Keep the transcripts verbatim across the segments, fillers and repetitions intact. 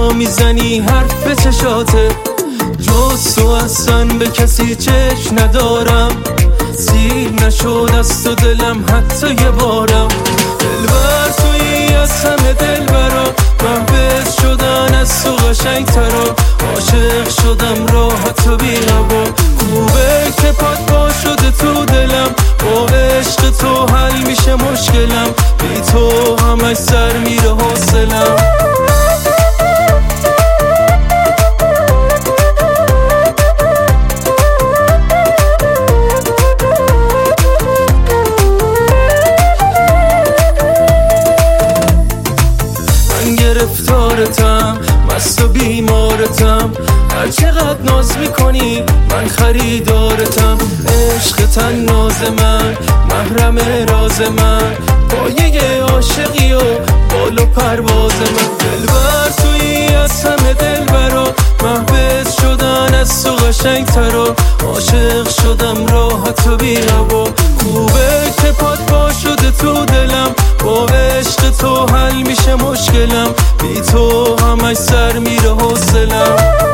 جا میزنی حرف به چشاته، جز تو اصلا به کسی چشم ندارم. سیر نشد از تو دلم حتی یه بارم. دلبر تویی از همه دلبرا، محبت شدن از تو قشنگ ترا. عاشق شدم راحت و بی هوا، خوبه که پات پا شده تو دلم. با عشق تو حل میشه مشکلم، بی تو همش سر میره حوصلم. گرفتارتم، مست و بیمارتم، هر چقدر ناز میکنی من خریدارتم. عشق تن ناز من، محرم راز من، پایه عاشقی و بال و پرواز من. دلبر تویی از همه دلبرا، محبت شدن از تو قشنگ ترا. عاشق شدم راحت و بی هوا، خوبه که پات پا شده تو دلم. با عشق تو حل میشه مشکلم، بی تو همش سر میره حوصلم.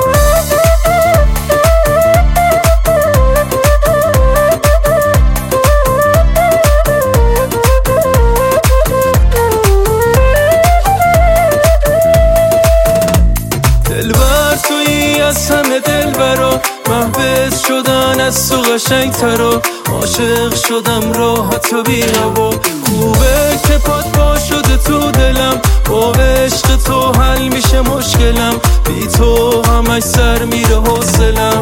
دلبر تویی از همه دلبرا، محبت شدن از تو قشنگ ترا. عاشق شدم راحت و بی هوا، خوبه که پات پا شده تو دلم. با عشق تو حل میشه مشکلم، بی تو همش سر میره حوصلم.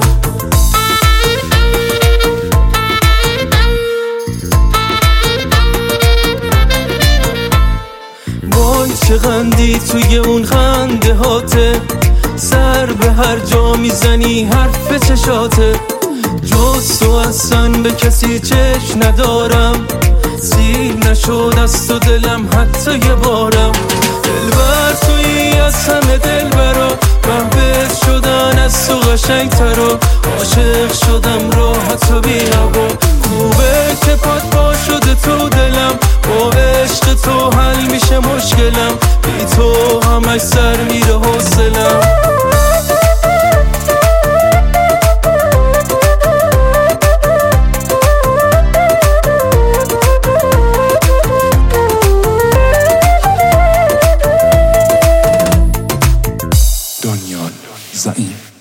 وای چه خندی توی اون خنده هاته، سر به هر جا میزنی حرف به چشاته. جز تو اصلا به کسی چشم ندارم، سیر نشد از تو دلم حتی یه بارم. دلبر تویی از همه دلبرا، محبت شدن از تو قشنگ ترا. عاشق شدم راحت و بی هوا، خوبه که پات پا شده تو دلم. با عشق تو حل میشه مشکلم، بی تو همش سر میره حوصلم. دنیال زعیم.